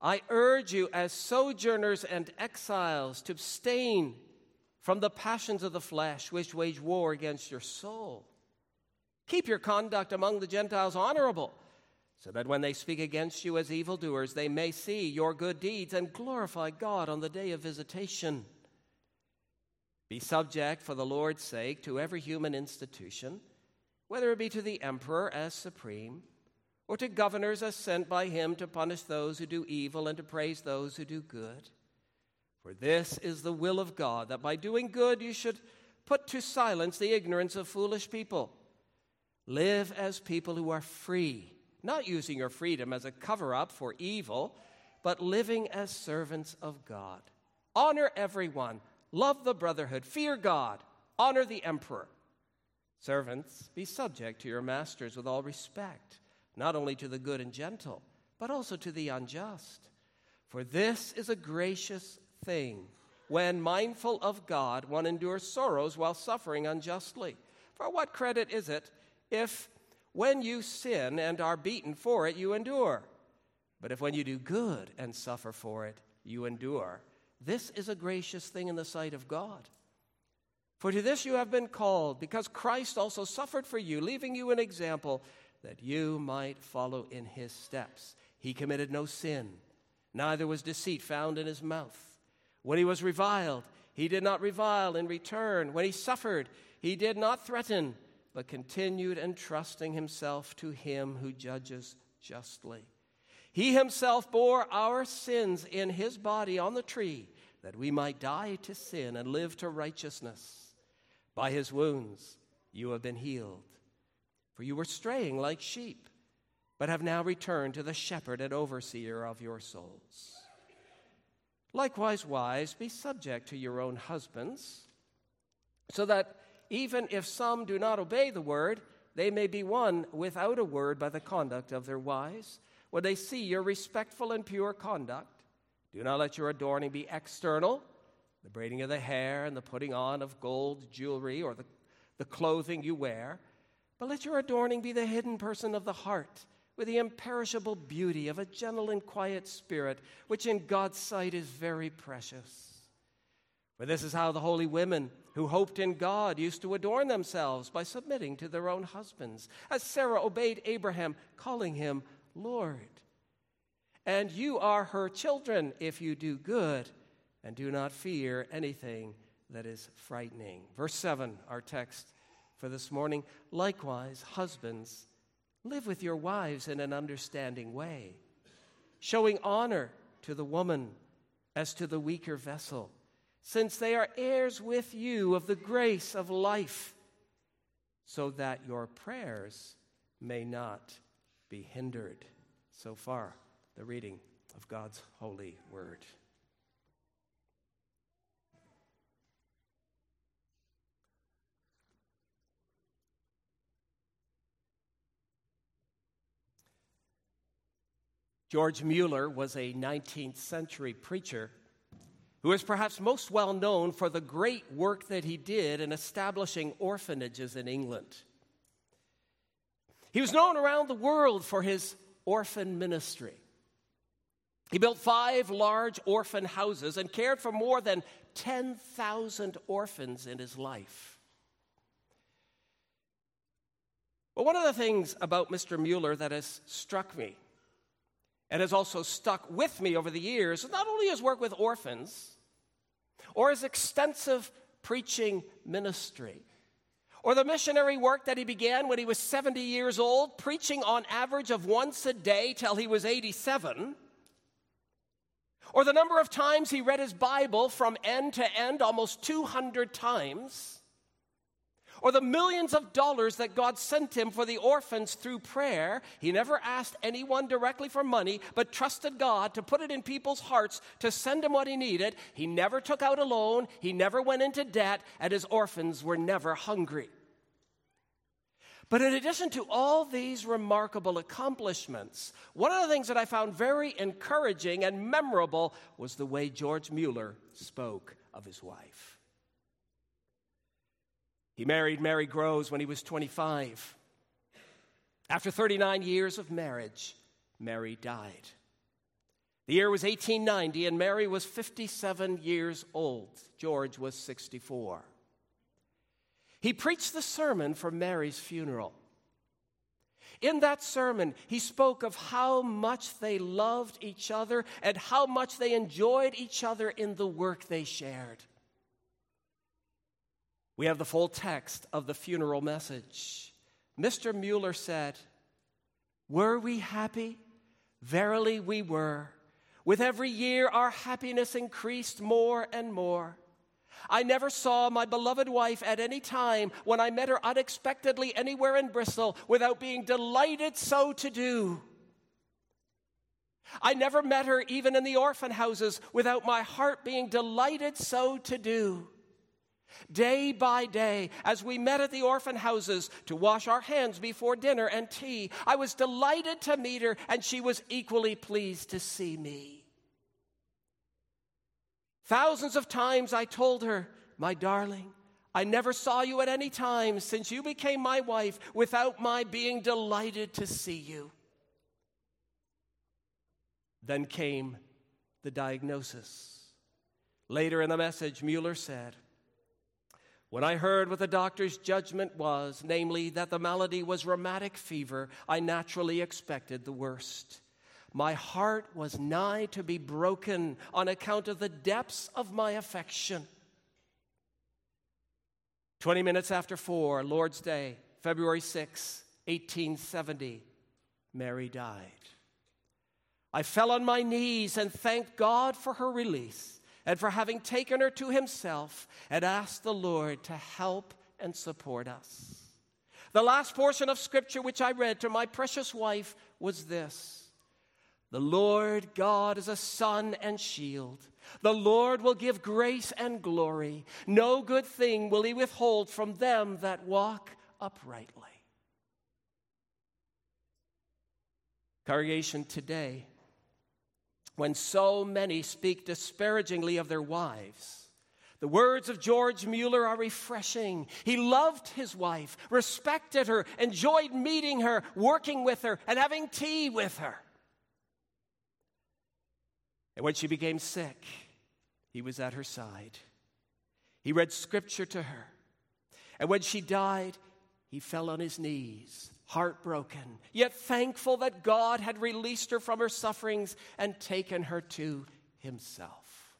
I urge you as sojourners and exiles to abstain from the passions of the flesh, which wage war against your soul. Keep your conduct among the Gentiles honorable, so that when they speak against you as evildoers, they may see your good deeds and glorify God on the day of visitation. Be subject for the Lord's sake to every human institution, whether it be to the emperor as supreme, or to governors as sent by him to punish those who do evil and to praise those who do good. For this is the will of God, that by doing good you should put to silence the ignorance of foolish people. Live as people who are free, not using your freedom as a cover-up for evil, but living as servants of God. Honor everyone, love the brotherhood, fear God, honor the emperor. Servants, be subject to your masters with all respect, not only to the good and gentle, but also to the unjust. For this is a gracious thing, when mindful of God, one endures sorrows while suffering unjustly. For what credit is it if, when you sin and are beaten for it, you endure? But if when you do good and suffer for it, you endure, this is a gracious thing in the sight of God. For to this you have been called, because Christ also suffered for you, leaving you an example that you might follow in his steps. He committed no sin, neither was deceit found in his mouth. When he was reviled, he did not revile in return. When he suffered, he did not threaten, but continued entrusting himself to him who judges justly. He himself bore our sins in his body on the tree, that we might die to sin and live to righteousness. By his wounds you have been healed. For you were straying like sheep, but have now returned to the shepherd and overseer of your souls. Likewise, wives, be subject to your own husbands, so that even if some do not obey the word, they may be won without a word by the conduct of their wives, when they see your respectful and pure conduct. Do not let your adorning be external, the braiding of the hair and the putting on of gold jewelry or the clothing you wear, but let your adorning be the hidden person of the heart, with the imperishable beauty of a gentle and quiet spirit, which in God's sight is very precious. For this is how the holy women who hoped in God used to adorn themselves, by submitting to their own husbands, as Sarah obeyed Abraham, calling him Lord. And you are her children if you do good and do not fear anything that is frightening. Verse 7, our text for this morning. Likewise, husbands, live with your wives in an understanding way, showing honor to the woman as to the weaker vessel, since they are heirs with you of the grace of life, so that your prayers may not be hindered. So far, the reading of God's holy word. George Mueller was a 19th century preacher who is perhaps most well known for the great work that he did in establishing orphanages in England. He was known around the world for his orphan ministry. He built 5 large orphan houses and cared for more than 10,000 orphans in his life. But one of the things about Mr. Mueller that has struck me and has also stuck with me over the years is not only his work with orphans, or his extensive preaching ministry, or the missionary work that he began when he was 70 years old, preaching on average of once a day till he was 87, or the number of times he read his Bible from end to end, almost 200 times, or the millions of dollars that God sent him for the orphans through prayer. He never asked anyone directly for money, but trusted God to put it in people's hearts to send him what he needed. He never took out a loan. He never went into debt, and his orphans were never hungry. But in addition to all these remarkable accomplishments, one of the things that I found very encouraging and memorable was the way George Mueller spoke of his wife. He married Mary Groves when he was 25. After 39 years of marriage, Mary died. The year was 1890, and Mary was 57 years old. George was 64. He preached the sermon for Mary's funeral. In that sermon, he spoke of how much they loved each other and how much they enjoyed each other in the work they shared. We have the full text of the funeral message. Mr. Mueller said, "Were we happy? Verily we were. With every year our happiness increased more and more. I never saw my beloved wife at any time when I met her unexpectedly anywhere in Bristol without being delighted so to do. I never met her even in the orphan houses without my heart being delighted so to do. Day by day, as we met at the orphan houses to wash our hands before dinner and tea, I was delighted to meet her, and she was equally pleased to see me. Thousands of times I told her, 'My darling, I never saw you at any time since you became my wife without my being delighted to see you.' Then came the diagnosis. Later in the message, Mueller said, 'When I heard what the doctor's judgment was, namely that the malady was rheumatic fever, I naturally expected the worst. My heart was nigh to be broken on account of the depths of my affection.' 20 minutes after 4, Lord's Day, February 6, 1870, Mary died. I fell on my knees and thanked God for her release and for having taken her to himself, and asked the Lord to help and support us. The last portion of Scripture which I read to my precious wife was this: 'The Lord God is a sun and shield. The Lord will give grace and glory. No good thing will he withhold from them that walk uprightly.'" Congregation, today, when so many speak disparagingly of their wives, the words of George Mueller are refreshing. He loved his wife, respected her, enjoyed meeting her, working with her, and having tea with her. And when she became sick, he was at her side. He read Scripture to her. And when she died, he fell on his knees, heartbroken, yet thankful that God had released her from her sufferings and taken her to himself.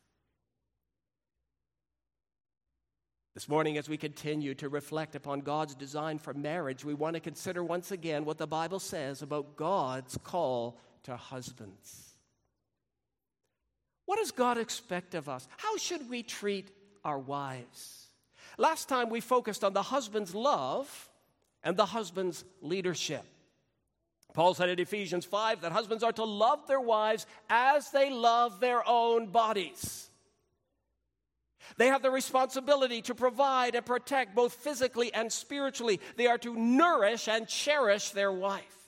This morning, as we continue to reflect upon God's design for marriage, we want to consider once again what the Bible says about God's call to husbands. What does God expect of us? How should we treat our wives? Last time we focused on the husband's love and the husband's leadership. Paul said in Ephesians 5 that husbands are to love their wives as they love their own bodies. They have the responsibility to provide and protect both physically and spiritually. They are to nourish and cherish their wife.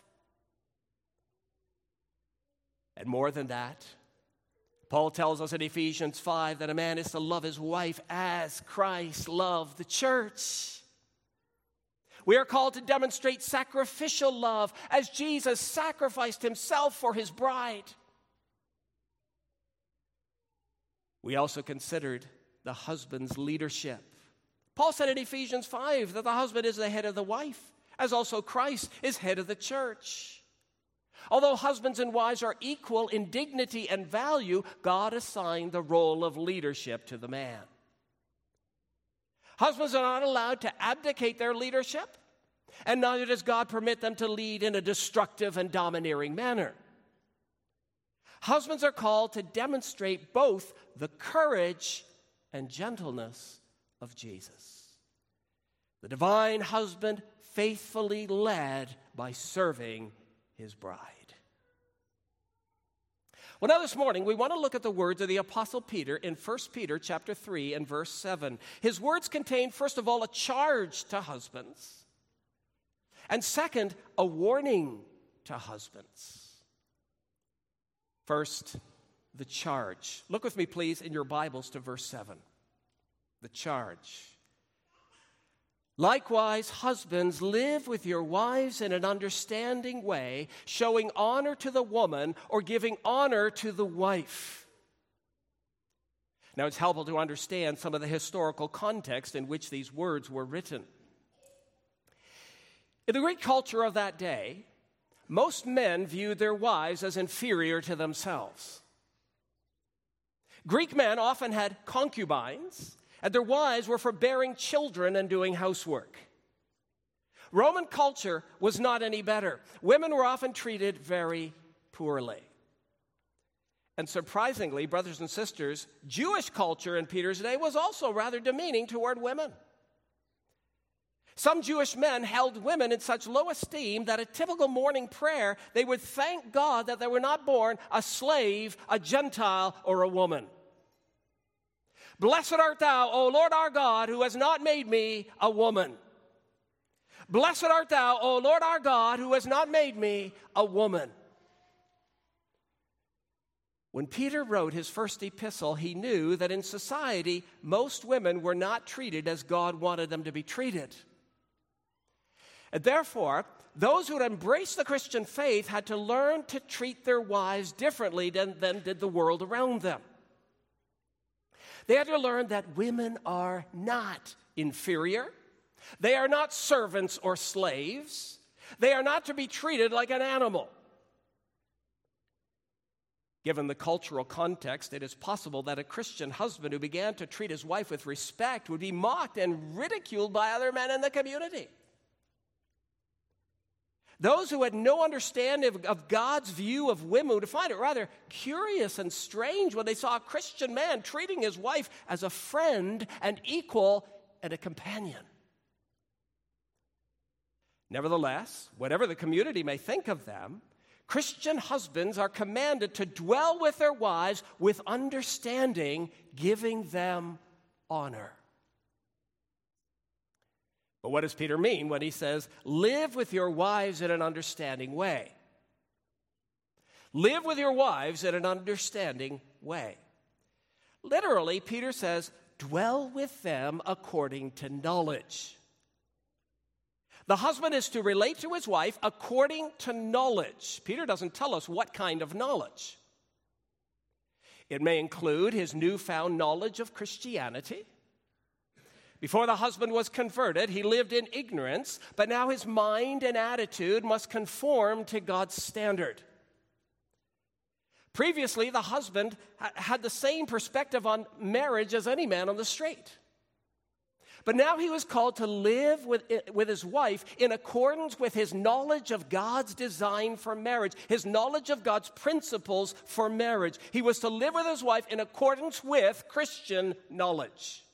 And more than that, Paul tells us in Ephesians 5 that a man is to love his wife as Christ loved the church. We are called to demonstrate sacrificial love as Jesus sacrificed himself for his bride. We also considered the husband's leadership. Paul said in Ephesians 5 that the husband is the head of the wife, as also Christ is head of the church. Although husbands and wives are equal in dignity and value, God assigned the role of leadership to the man. Husbands are not allowed to abdicate their leadership, and neither does God permit them to lead in a destructive and domineering manner. Husbands are called to demonstrate both the courage and gentleness of Jesus. The divine husband faithfully led by serving his bride. Well, now this morning, we want to look at the words of the Apostle Peter in 1 Peter chapter 3 and verse 7. His words contain, first of all, a charge to husbands, and second, a warning to husbands. First, the charge. Look with me, please, in your Bibles to verse 7. The charge. Likewise, husbands, live with your wives in an understanding way, showing honor to the woman or giving honor to the wife. Now, it's helpful to understand some of the historical context in which these words were written. In the Greek culture of that day, most men viewed their wives as inferior to themselves. Greek men often had concubines, and their wives were for bearing children and doing housework. Roman culture was not any better. Women were often treated very poorly. And surprisingly, brothers and sisters, Jewish culture in Peter's day was also rather demeaning toward women. Some Jewish men held women in such low esteem that a typical morning prayer, they would thank God that they were not born a slave, a Gentile, or a woman. Blessed art thou, O Lord our God, who has not made me a woman. Blessed art thou, O Lord our God, who has not made me a woman. When Peter wrote his first epistle, he knew that in society, most women were not treated as God wanted them to be treated. And therefore, those who had embraced the Christian faith had to learn to treat their wives differently than did the world around them. They had to learn that women are not inferior. They are not servants or slaves. They are not to be treated like an animal. Given the cultural context, it is possible that a Christian husband who began to treat his wife with respect would be mocked and ridiculed by other men in the community. Those who had no understanding of God's view of women would find it rather curious and strange when they saw a Christian man treating his wife as a friend, an equal, and a companion. Nevertheless, whatever the community may think of them, Christian husbands are commanded to dwell with their wives with understanding, giving them honor. But what does Peter mean when he says, live with your wives in an understanding way? Live with your wives in an understanding way. Literally, Peter says, dwell with them according to knowledge. The husband is to relate to his wife according to knowledge. Peter doesn't tell us what kind of knowledge. It may include his newfound knowledge of Christianity. Before the husband was converted, he lived in ignorance, but now his mind and attitude must conform to God's standard. Previously, the husband had the same perspective on marriage as any man on the street. But now he was called to live with his wife in accordance with his knowledge of God's design for marriage, his knowledge of God's principles for marriage. He was to live with his wife in accordance with Christian knowledge.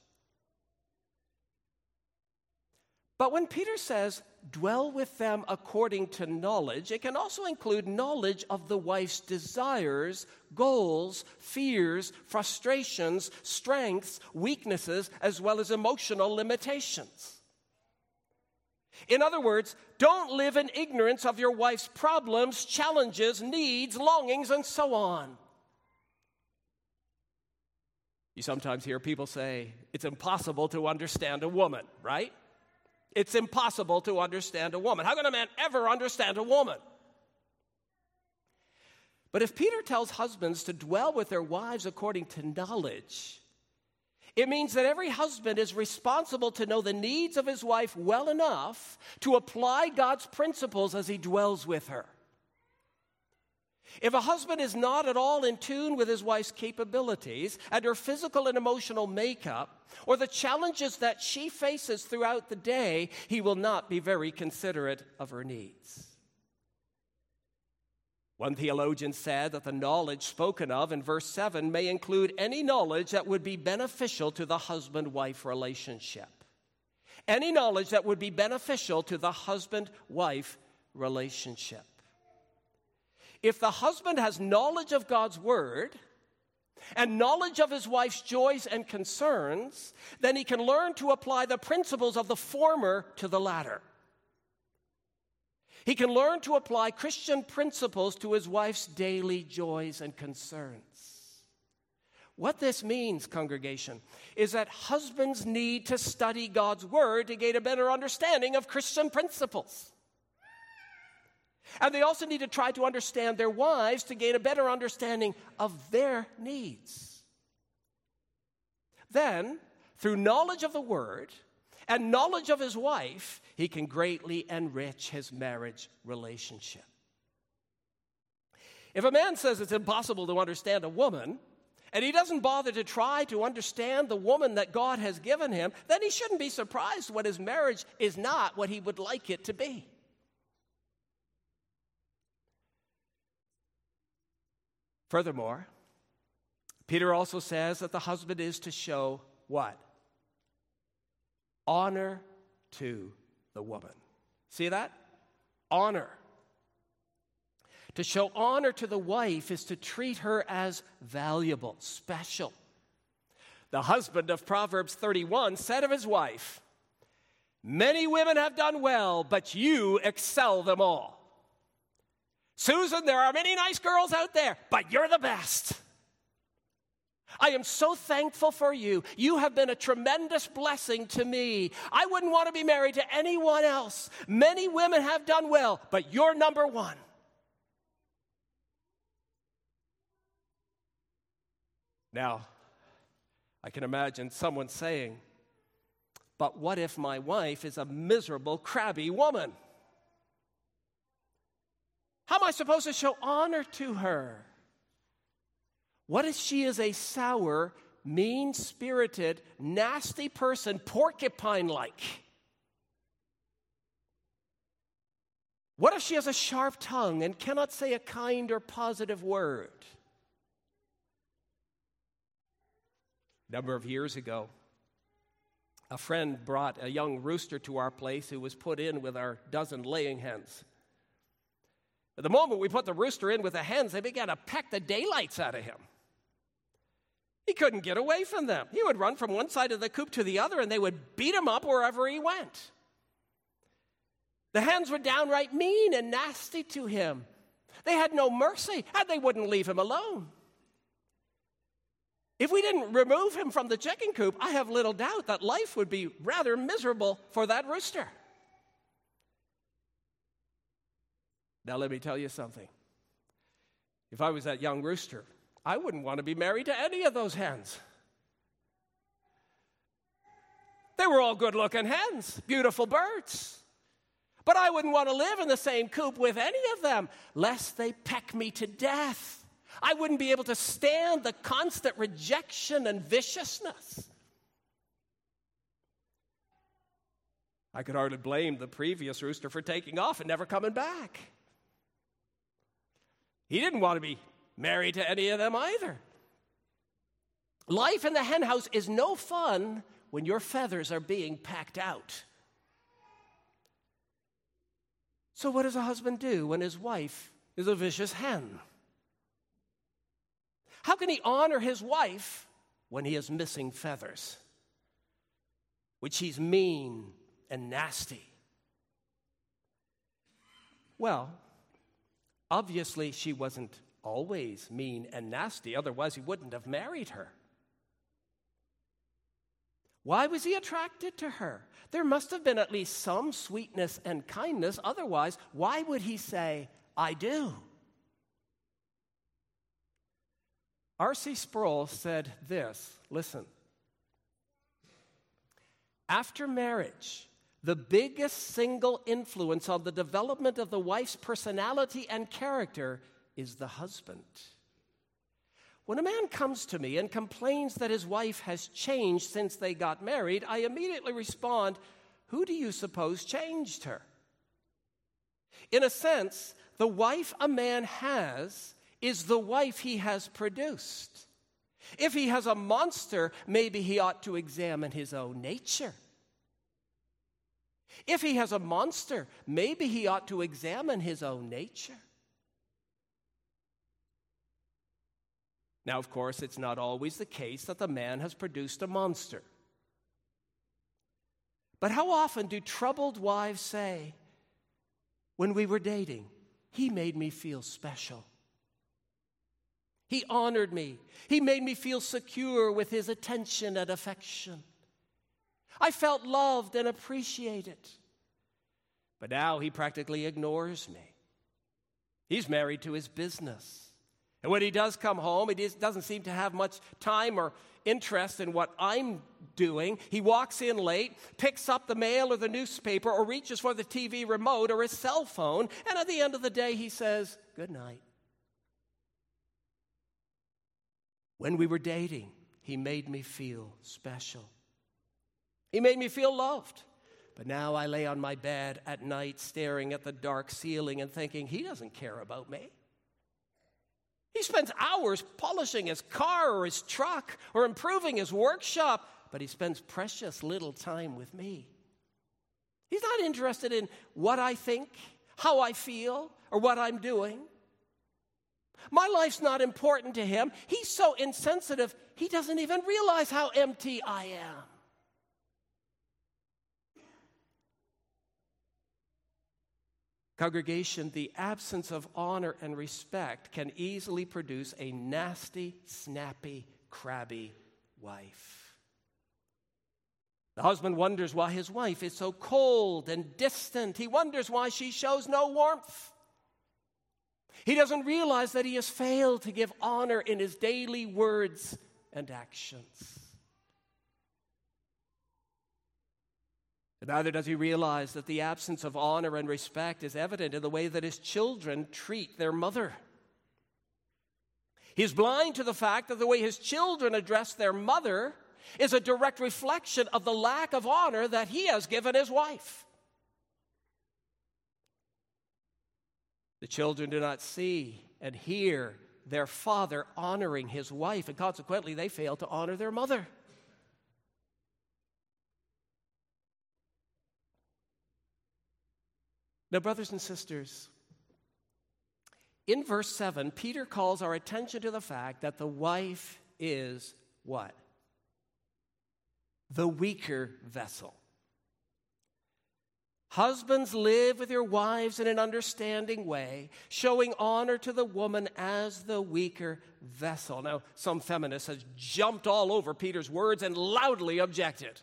But when Peter says, dwell with them according to knowledge, it can also include knowledge of the wife's desires, goals, fears, frustrations, strengths, weaknesses, as well as emotional limitations. In other words, don't live in ignorance of your wife's problems, challenges, needs, longings, and so on. You sometimes hear people say, it's impossible to understand a woman, right? It's impossible to understand a woman. How can a man ever understand a woman? But if Peter tells husbands to dwell with their wives according to knowledge, it means that every husband is responsible to know the needs of his wife well enough to apply God's principles as he dwells with her. If a husband is not at all in tune with his wife's capabilities and her physical and emotional makeup, or the challenges that she faces throughout the day, he will not be very considerate of her needs. One theologian said that the knowledge spoken of in verse 7 may include any knowledge that would be beneficial to the husband-wife relationship. Any knowledge that would be beneficial to the husband-wife relationship. If the husband has knowledge of God's word and knowledge of his wife's joys and concerns, then he can learn to apply the principles of the former to the latter. He can learn to apply Christian principles to his wife's daily joys and concerns. What this means, congregation, is that husbands need to study God's Word to gain a better understanding of Christian principles. And they also need to try to understand their wives to gain a better understanding of their needs. Then, through knowledge of the Word and knowledge of his wife, he can greatly enrich his marriage relationship. If a man says it's impossible to understand a woman, and he doesn't bother to try to understand the woman that God has given him, then he shouldn't be surprised when his marriage is not what he would like it to be. Furthermore, Peter also says that the husband is to show what? Honor to the woman. See that? Honor. To show honor to the wife is to treat her as valuable, special. The husband of Proverbs 31 said of his wife, "Many women have done well, but you excel them all." Susan, there are many nice girls out there, but you're the best. I am so thankful for you. You have been a tremendous blessing to me. I wouldn't want to be married to anyone else. Many women have done well, but you're number one. Now, I can imagine someone saying, "But what if my wife is a miserable, crabby woman? How am I supposed to show honor to her? What if she is a sour, mean-spirited, nasty person, porcupine-like? What if she has a sharp tongue and cannot say a kind or positive word?" A number of years ago, a friend brought a young rooster to our place who was put in with our dozen laying hens. At the moment we put the rooster in with the hens, they began to peck the daylights out of him. He couldn't get away from them. He would run from one side of the coop to the other, and they would beat him up wherever he went. The hens were downright mean and nasty to him. They had no mercy, and they wouldn't leave him alone. If we didn't remove him from the chicken coop, I have little doubt that life would be rather miserable for that rooster. Now let me tell you something. If I was that young rooster, I wouldn't want to be married to any of those hens. They were all good-looking hens, beautiful birds. But I wouldn't want to live in the same coop with any of them, lest they peck me to death. I wouldn't be able to stand the constant rejection and viciousness. I could hardly blame the previous rooster for taking off and never coming back. He didn't want to be married to any of them either. Life in the hen house is no fun when your feathers are being packed out. So what does a husband do when his wife is a vicious hen? How can he honor his wife when he is missing feathers, when she's mean and nasty? Well, obviously she wasn't always mean and nasty, otherwise he wouldn't have married her. Why was he attracted to her? There must have been at least some sweetness and kindness, otherwise why would he say, "I do"? R.C. Sproul said this, listen. After marriage, the biggest single influence on the development of the wife's personality and character is the husband. When a man comes to me and complains that his wife has changed since they got married, I immediately respond, "Who do you suppose changed her?" In a sense, the wife a man has is the wife he has produced. If he has a monster, maybe he ought to examine his own nature. If he has a monster, maybe he ought to examine his own nature. Now, of course, it's not always the case that the man has produced a monster. But how often do troubled wives say, "When we were dating, he made me feel special. He honored me. He made me feel secure with his attention and affection. I felt loved and appreciated. But now he practically ignores me. He's married to his business. And when he does come home, he doesn't seem to have much time or interest in what I'm doing. He walks in late, picks up the mail or the newspaper, or reaches for the TV remote or his cell phone, and at the end of the day, he says, "Good night." When we were dating, he made me feel special. He made me feel loved. But now I lay on my bed at night staring at the dark ceiling and thinking, he doesn't care about me. He spends hours polishing his car or his truck or improving his workshop, but he spends precious little time with me. He's not interested in what I think, how I feel, or what I'm doing. My life's not important to him. He's so insensitive, he doesn't even realize how empty I am. Congregation, the absence of honor and respect can easily produce a nasty, snappy, crabby wife. The husband wonders why his wife is so cold and distant. He wonders why she shows no warmth. He doesn't realize that he has failed to give honor in his daily words and actions. But neither does he realize that the absence of honor and respect is evident in the way that his children treat their mother. He's blind to the fact that the way his children address their mother is a direct reflection of the lack of honor that he has given his wife. The children do not see and hear their father honoring his wife, and consequently they fail to honor their mother. Now, brothers and sisters, in verse 7, Peter calls our attention to the fact that the wife is what? The weaker vessel. Husbands, live with your wives in an understanding way, showing honor to the woman as the weaker vessel. Now, some feminists have jumped all over Peter's words and loudly objected.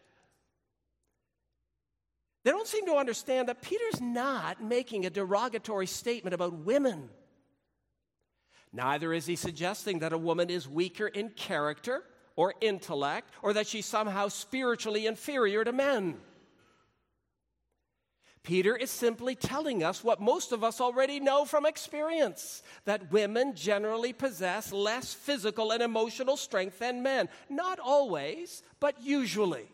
They don't seem to understand that Peter's not making a derogatory statement about women. Neither is he suggesting that a woman is weaker in character or intellect, or that she's somehow spiritually inferior to men. Peter is simply telling us what most of us already know from experience, that women generally possess less physical and emotional strength than men. Not always, but usually.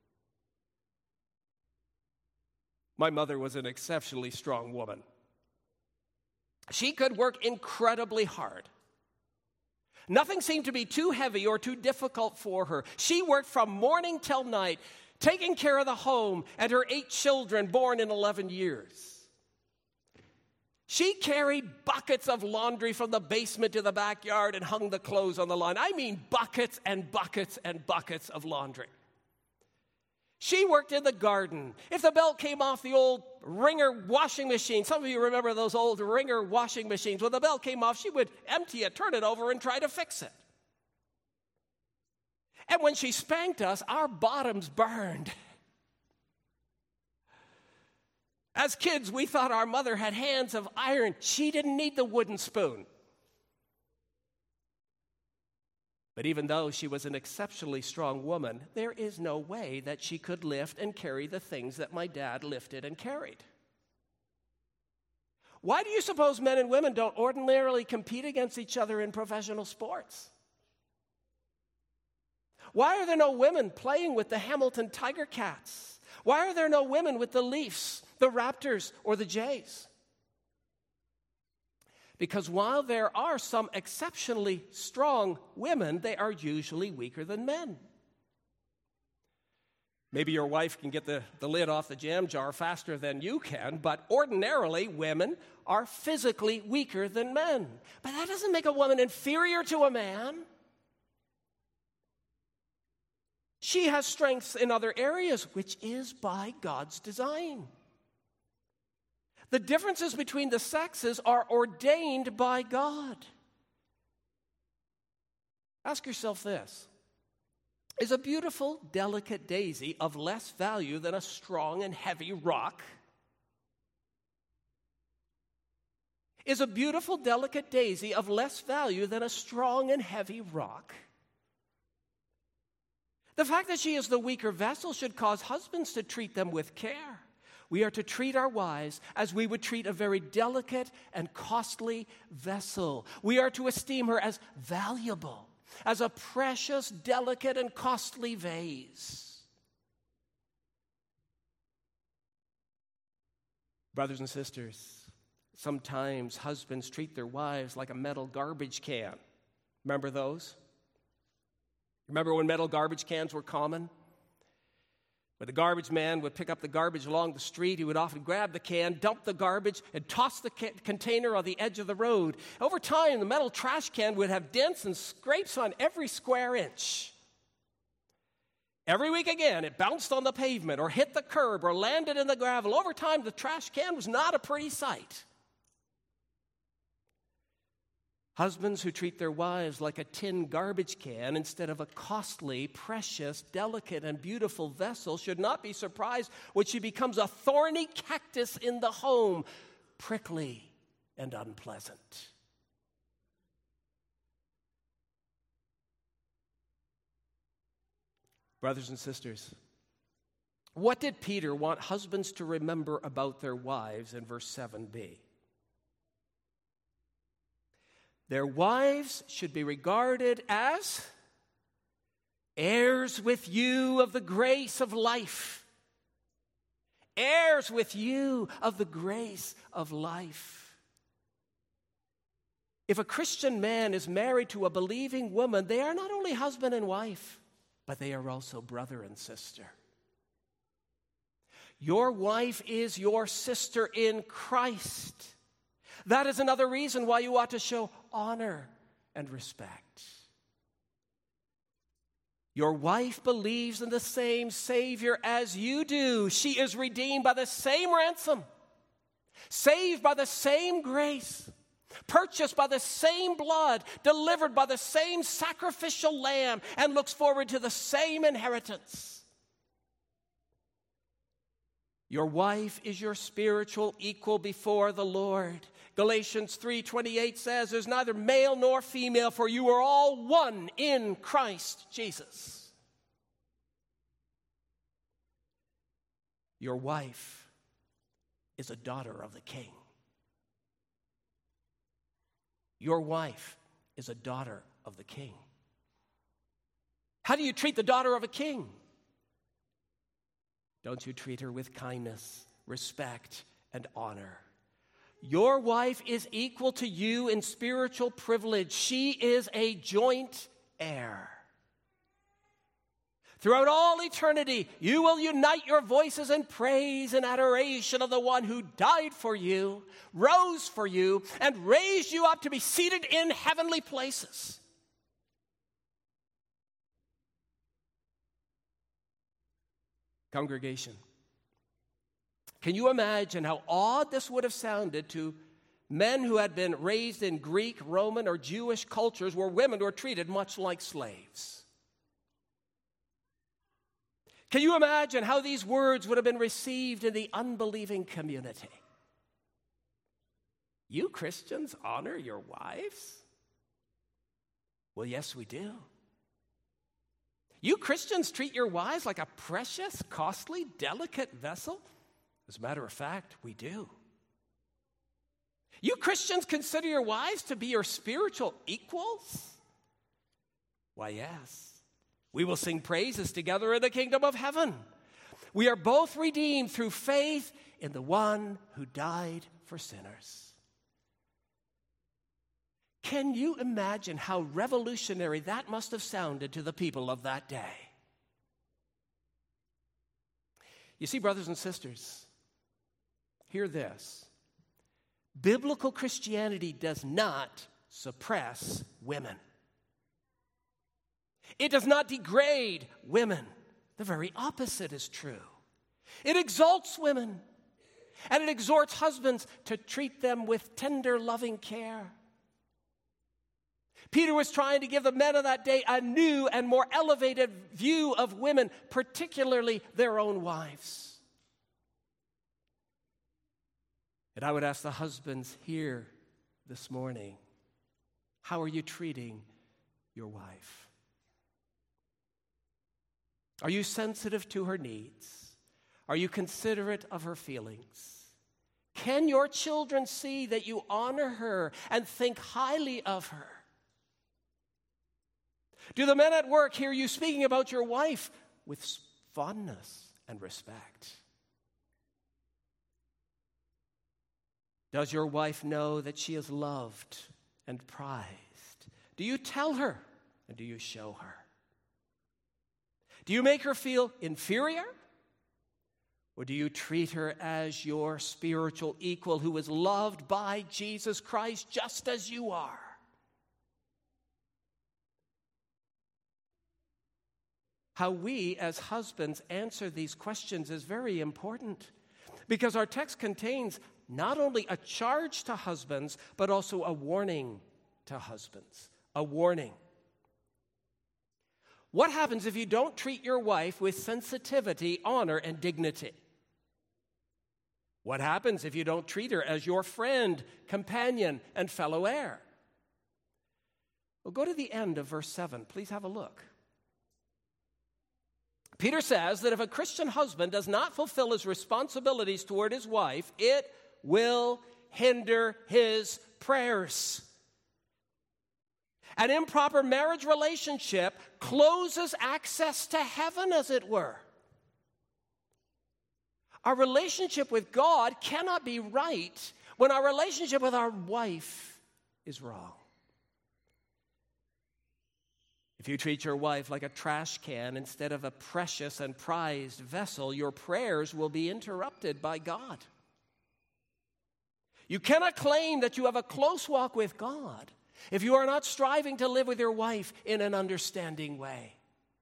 My mother was an exceptionally strong woman. She could work incredibly hard. Nothing seemed to be too heavy or too difficult for her. She worked from morning till night, taking care of the home and her 8 children born in 11 years. She carried buckets of laundry from the basement to the backyard and hung the clothes on the line. I mean buckets and buckets and buckets of laundry. She worked in the garden. If the belt came off the old Wringer washing machine, some of you remember those old Wringer washing machines. When the belt came off, she would empty it, turn it over, and try to fix it. And when she spanked us, our bottoms burned. As kids, we thought our mother had hands of iron. She didn't need the wooden spoon. But even though she was an exceptionally strong woman, there is no way that she could lift and carry the things that my dad lifted and carried. Why do you suppose men and women don't ordinarily compete against each other in professional sports? Why are there no women playing with the Hamilton Tiger Cats? Why are there no women with the Leafs, the Raptors, or the Jays? Because while there are some exceptionally strong women, they are usually weaker than men. Maybe your wife can get the lid off the jam jar faster than you can, but ordinarily women are physically weaker than men. But that doesn't make a woman inferior to a man. She has strengths in other areas, which is by God's design. The differences between the sexes are ordained by God. Ask yourself this. Is a beautiful, delicate daisy of less value than a strong and heavy rock? Is a beautiful, delicate daisy of less value than a strong and heavy rock? The fact that she is the weaker vessel should cause husbands to treat them with care. We are to treat our wives as we would treat a very delicate and costly vessel. We are to esteem her as valuable, as a precious, delicate, and costly vase. Brothers and sisters, sometimes husbands treat their wives like a metal garbage can. Remember those? Remember when metal garbage cans were common? When the garbage man would pick up the garbage along the street, he would often grab the can, dump the garbage, and toss the container on the edge of the road. Over time, the metal trash can would have dents and scrapes on every square inch. Every week again, it bounced on the pavement or hit the curb or landed in the gravel. Over time, the trash can was not a pretty sight. Husbands who treat their wives like a tin garbage can instead of a costly, precious, delicate, and beautiful vessel should not be surprised when she becomes a thorny cactus in the home, prickly and unpleasant. Brothers and sisters, what did Peter want husbands to remember about their wives in verse 7b? Their wives should be regarded as heirs with you of the grace of life. Heirs with you of the grace of life. If a Christian man is married to a believing woman, they are not only husband and wife, but they are also brother and sister. Your wife is your sister in Christ. That is another reason why you ought to show honor and respect. Your wife believes in the same Savior as you do. She is redeemed by the same ransom, saved by the same grace, purchased by the same blood, delivered by the same sacrificial lamb, and looks forward to the same inheritance. Your wife is your spiritual equal before the Lord. Galatians 3:28 says, there's neither male nor female, for you are all one in Christ Jesus. Your wife is a daughter of the King. Your wife is a daughter of the King. How do you treat the daughter of a king? Don't you treat her with kindness, respect, and honor? Your wife is equal to you in spiritual privilege. She is a joint heir. Throughout all eternity, you will unite your voices in praise and adoration of the one who died for you, rose for you, and raised you up to be seated in heavenly places. Congregation, can you imagine how odd this would have sounded to men who had been raised in Greek, Roman, or Jewish cultures where women were treated much like slaves? Can you imagine how these words would have been received in the unbelieving community? You Christians honor your wives? Well, yes, we do. You Christians treat your wives like a precious, costly, delicate vessel? As a matter of fact, we do. You Christians consider your wives to be your spiritual equals? Why, yes. We will sing praises together in the kingdom of heaven. We are both redeemed through faith in the one who died for sinners. Can you imagine how revolutionary that must have sounded to the people of that day? You see, brothers and sisters, hear this. Biblical Christianity does not suppress women. It does not degrade women. The very opposite is true. It exalts women, and it exhorts husbands to treat them with tender, loving care. Peter was trying to give the men of that day a new and more elevated view of women, particularly their own wives. And I would ask the husbands here this morning, how are you treating your wife? Are you sensitive to her needs? Are you considerate of her feelings? Can your children see that you honor her and think highly of her? Do the men at work hear you speaking about your wife with fondness and respect? Does your wife know that she is loved and prized? Do you tell her and do you show her? Do you make her feel inferior? Or do you treat her as your spiritual equal who is loved by Jesus Christ just as you are? How we as husbands answer these questions is very important, because our text contains not only a charge to husbands, but also a warning to husbands. A warning. What happens if you don't treat your wife with sensitivity, honor, and dignity? What happens if you don't treat her as your friend, companion, and fellow heir? Well, go to the end of verse 7. Please have a look. Peter says that if a Christian husband does not fulfill his responsibilities toward his wife, it will hinder his prayers. An improper marriage relationship closes access to heaven, as it were. Our relationship with God cannot be right when our relationship with our wife is wrong. If you treat your wife like a trash can instead of a precious and prized vessel, your prayers will be interrupted by God. You cannot claim that you have a close walk with God if you are not striving to live with your wife in an understanding way.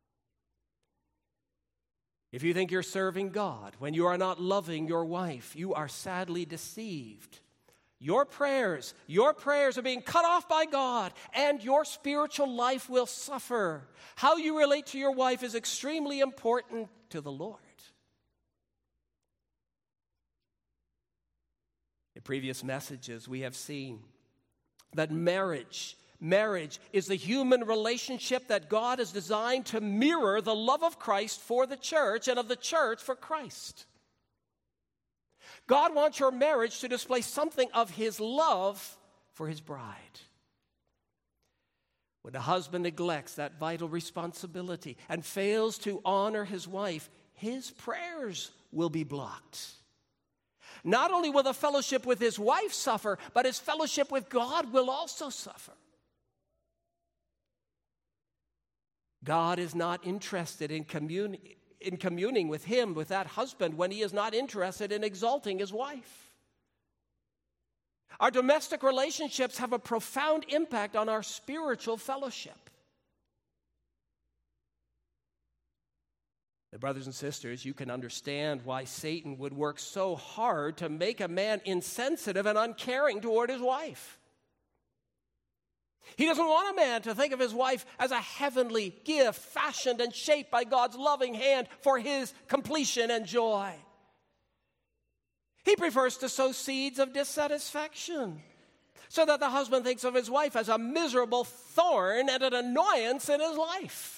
If you think you're serving God when you are not loving your wife, you are sadly deceived. Your prayers are being cut off by God, and your spiritual life will suffer. How you relate to your wife is extremely important to the Lord. In previous messages, we have seen that marriage is the human relationship that God has designed to mirror the love of Christ for the church and of the church for Christ. God wants your marriage to display something of his love for his bride. When a husband neglects that vital responsibility and fails to honor his wife, his prayers will be blocked. Not only will the fellowship with his wife suffer, but his fellowship with God will also suffer. God is not interested in communing with him, with that husband, when he is not interested in exalting his wife. Our domestic relationships have a profound impact on our spiritual fellowship. Brothers and sisters, you can understand why Satan would work so hard to make a man insensitive and uncaring toward his wife. He doesn't want a man to think of his wife as a heavenly gift, fashioned and shaped by God's loving hand for his completion and joy. He prefers to sow seeds of dissatisfaction so that the husband thinks of his wife as a miserable thorn and an annoyance in his life.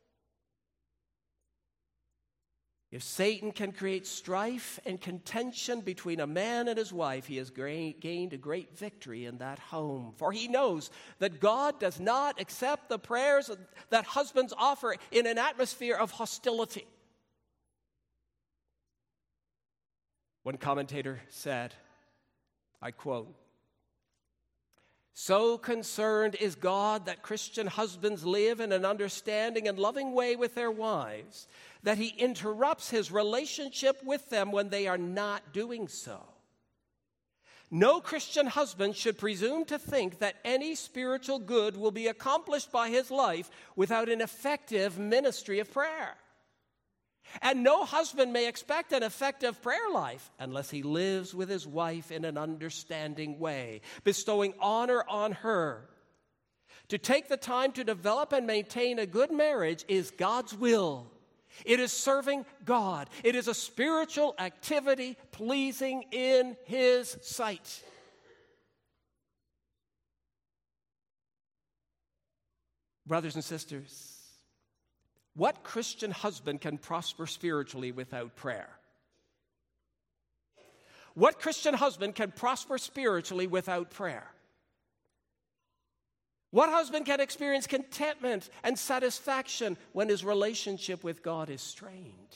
If Satan can create strife and contention between a man and his wife, he has gained a great victory in that home. For he knows that God does not accept the prayers that husbands offer in an atmosphere of hostility. One commentator said, I quote, "So concerned is God that Christian husbands live in an understanding and loving way with their wives that he interrupts his relationship with them when they are not doing so. No Christian husband should presume to think that any spiritual good will be accomplished by his life without an effective ministry of prayer. And no husband may expect an effective prayer life unless he lives with his wife in an understanding way, bestowing honor on her. To take the time to develop and maintain a good marriage is God's will. It is serving God. It is a spiritual activity pleasing in His sight. Brothers and sisters, what Christian husband can prosper spiritually without prayer? What Christian husband can prosper spiritually without prayer? What husband can experience contentment and satisfaction when his relationship with God is strained?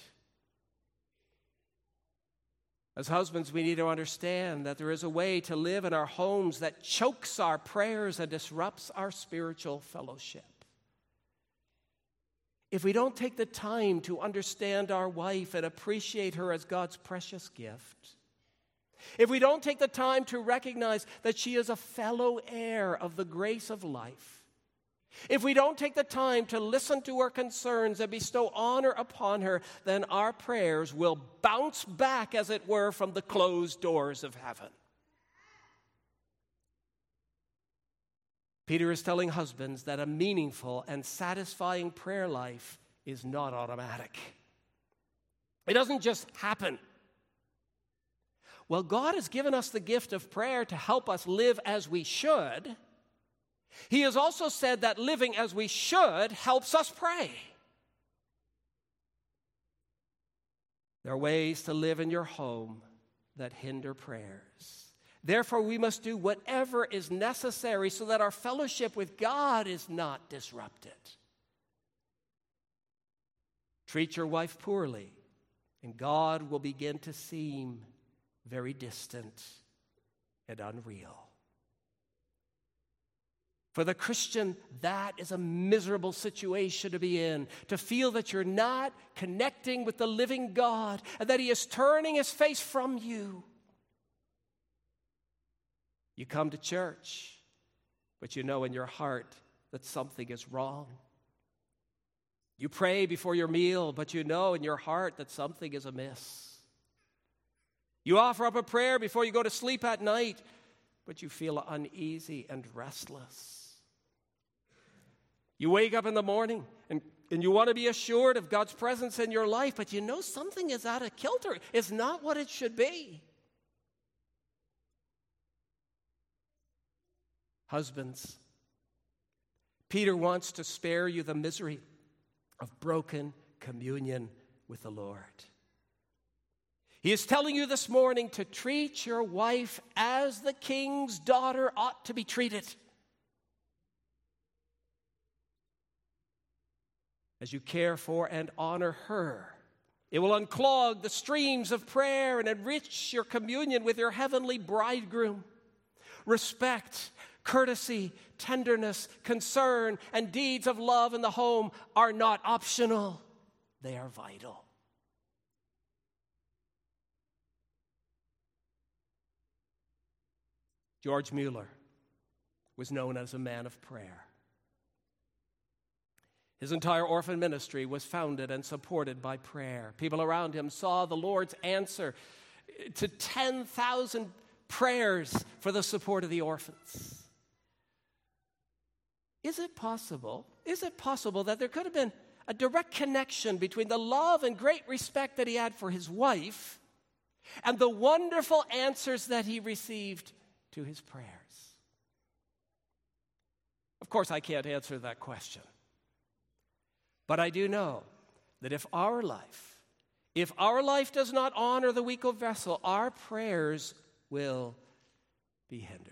As husbands, we need to understand that there is a way to live in our homes that chokes our prayers and disrupts our spiritual fellowship. If we don't take the time to understand our wife and appreciate her as God's precious gift, if we don't take the time to recognize that she is a fellow heir of the grace of life, if we don't take the time to listen to her concerns and bestow honor upon her, then our prayers will bounce back, as it were, from the closed doors of heaven. Peter is telling husbands that a meaningful and satisfying prayer life is not automatic. It doesn't just happen. Well, God has given us the gift of prayer to help us live as we should. He has also said that living as we should helps us pray. There are ways to live in your home that hinder prayers. Therefore, we must do whatever is necessary so that our fellowship with God is not disrupted. Treat your wife poorly, and God will begin to seem very distant and unreal. For the Christian, that is a miserable situation to be in, to feel that you're not connecting with the living God and that He is turning His face from you. You come to church, but you know in your heart that something is wrong. You pray before your meal, but you know in your heart that something is amiss. You offer up a prayer before you go to sleep at night, but you feel uneasy and restless. You wake up in the morning and you want to be assured of God's presence in your life, but you know something is out of kilter. It's not what it should be. Husbands, Peter wants to spare you the misery of broken communion with the Lord. He is telling you this morning to treat your wife as the king's daughter ought to be treated. As you care for and honor her, it will unclog the streams of prayer and enrich your communion with your heavenly bridegroom. Respect, courtesy, tenderness, concern, and deeds of love in the home are not optional. They are vital. George Mueller was known as a man of prayer. His entire orphan ministry was founded and supported by prayer. People around him saw the Lord's answer to 10,000 prayers for the support of the orphans. Is it possible that there could have been a direct connection between the love and great respect that he had for his wife and the wonderful answers that he received to his prayers? Of course, I can't answer that question. But I do know that if our life does not honor the weak vessel, our prayers will be hindered.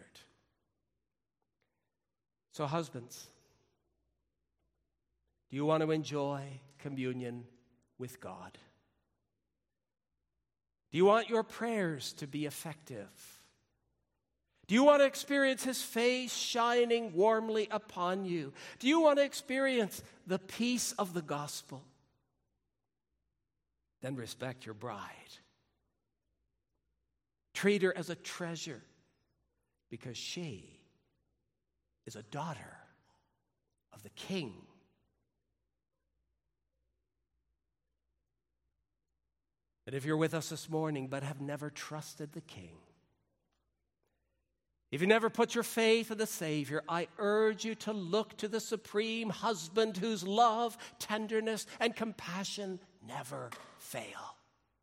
So husbands, do you want to enjoy communion with God? Do you want your prayers to be effective? Do you want to experience His face shining warmly upon you? Do you want to experience the peace of the gospel? Then respect your bride. Treat her as a treasure because she is a daughter of the King. But if you're with us this morning but have never trusted the King, If you never put your faith in the Savior, I urge you to look to the supreme husband whose love, tenderness, and compassion never fail.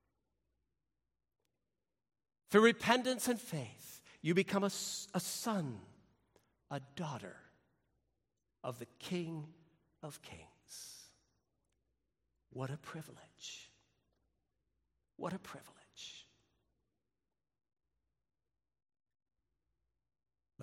Through repentance and faith, you become a son, a daughter of the King of Kings. What a privilege. What a privilege.